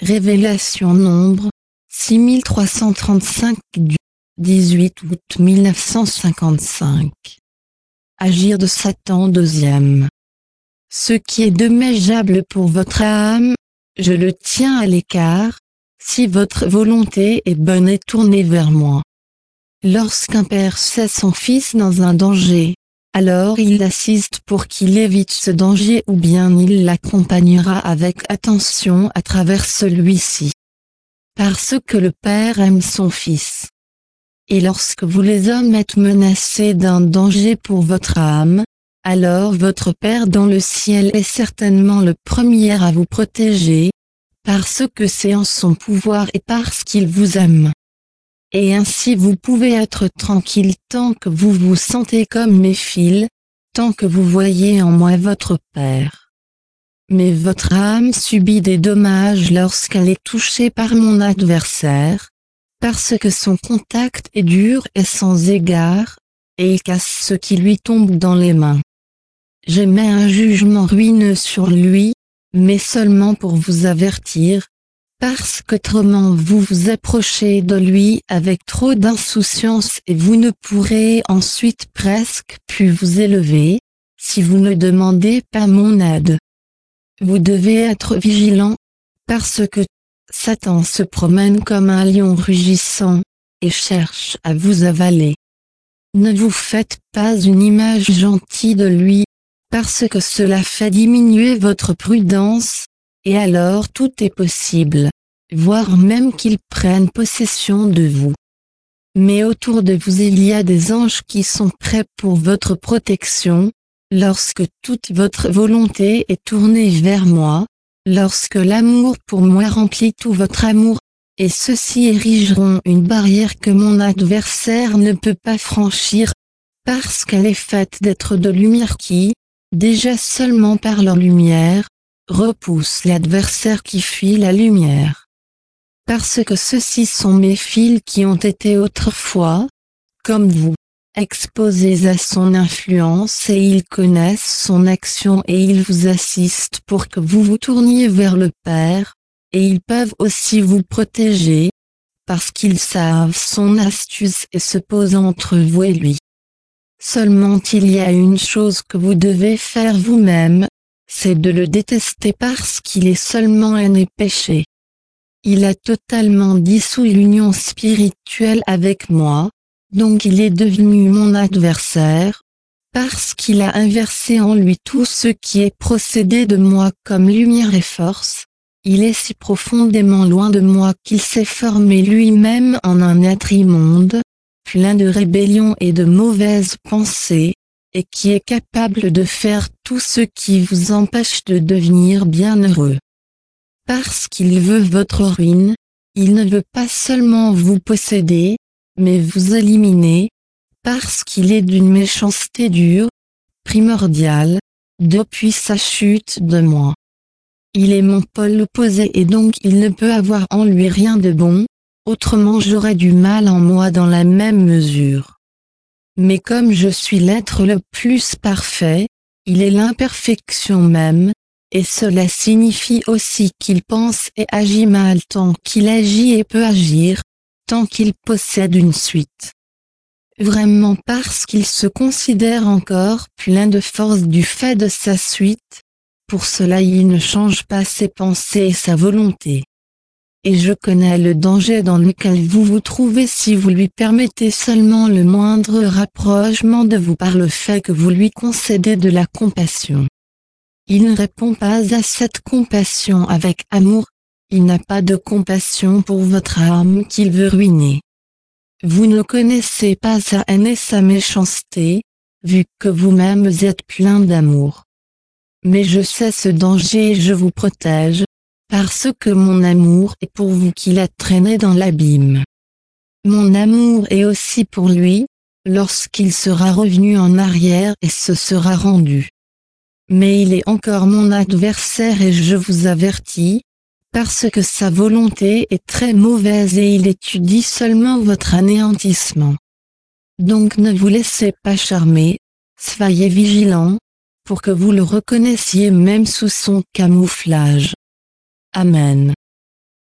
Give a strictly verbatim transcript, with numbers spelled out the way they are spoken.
Révélation Nombre, six mille trois cent trente-cinq du dix-huit août mille neuf cent cinquante-cinq. Agir de Satan deuxième. Ce qui est dommageable pour votre âme, je le tiens à l'écart, si votre volonté est bonne et tournée vers moi. Lorsqu'un père sait son fils dans un danger, alors il l'assiste pour qu'il évite ce danger ou bien il l'accompagnera avec attention à travers celui-ci. Parce que le père aime son fils. Et lorsque vous les hommes êtes menacés d'un danger pour votre âme, alors votre Père dans le ciel est certainement le premier à vous protéger, parce que c'est en son pouvoir et parce qu'il vous aime. Et ainsi vous pouvez être tranquille tant que vous vous sentez comme mes fils, tant que vous voyez en moi votre Père. Mais votre âme subit des dommages lorsqu'elle est touchée par mon adversaire, parce que son contact est dur et sans égard, et il casse ce qui lui tombe dans les mains. J'émets un jugement ruineux sur lui, mais seulement pour vous avertir, parce qu'autrement vous vous approchez de lui avec trop d'insouciance et vous ne pourrez ensuite presque plus vous élever, si vous ne demandez pas mon aide. Vous devez être vigilant, parce que Satan se promène comme un lion rugissant, et cherche à vous avaler. Ne vous faites pas une image gentille de lui, parce que cela fait diminuer votre prudence, et alors tout est possible, voire même qu'il prenne possession de vous. Mais autour de vous il y a des anges qui sont prêts pour votre protection, lorsque toute votre volonté est tournée vers moi, lorsque l'amour pour moi remplit tout votre amour, et ceux-ci érigeront une barrière que mon adversaire ne peut pas franchir, parce qu'elle est faite d'être de lumière qui, déjà seulement par leur lumière, repousse l'adversaire qui fuit la lumière. Parce que ceux-ci sont mes fils qui ont été autrefois, comme vous, exposés à son influence et ils connaissent son action et ils vous assistent pour que vous vous tourniez vers le Père, et ils peuvent aussi vous protéger, parce qu'ils savent son astuce et se posent entre vous et lui. Seulement il y a une chose que vous devez faire vous-même, c'est de le détester parce qu'il est seulement un et péché. Il a totalement dissous l'union spirituelle avec moi, donc il est devenu mon adversaire, parce qu'il a inversé en lui tout ce qui est procédé de moi comme lumière et force. Il est si profondément loin de moi qu'il s'est formé lui-même en un être immonde, plein de rébellion et de mauvaises pensées, et qui est capable de faire tout ce qui vous empêche de devenir bienheureux. Parce qu'il veut votre ruine, il ne veut pas seulement vous posséder, mais vous éliminer, parce qu'il est d'une méchanceté dure, primordiale, depuis sa chute de moi. Il est mon pôle opposé et donc il ne peut avoir en lui rien de bon, autrement j'aurais du mal en moi dans la même mesure. Mais comme je suis l'être le plus parfait, il est l'imperfection même, et cela signifie aussi qu'il pense et agit mal tant qu'il agit et peut agir, tant qu'il possède une suite. Vraiment parce qu'il se considère encore plein de force du fait de sa suite, pour cela il ne change pas ses pensées et sa volonté. Et je connais le danger dans lequel vous vous trouvez si vous lui permettez seulement le moindre rapprochement de vous par le fait que vous lui concédez de la compassion. Il ne répond pas à cette compassion avec amour, il n'a pas de compassion pour votre âme qu'il veut ruiner. Vous ne connaissez pas sa haine et sa méchanceté, vu que vous-même êtes plein d'amour. Mais je sais ce danger et je vous protège, parce que mon amour est pour vous qu'il a traîné dans l'abîme. Mon amour est aussi pour lui, lorsqu'il sera revenu en arrière et se sera rendu. Mais il est encore mon adversaire et je vous avertis, parce que sa volonté est très mauvaise et il étudie seulement votre anéantissement. Donc ne vous laissez pas charmer, soyez vigilants, pour que vous le reconnaissiez même sous son camouflage. Amen.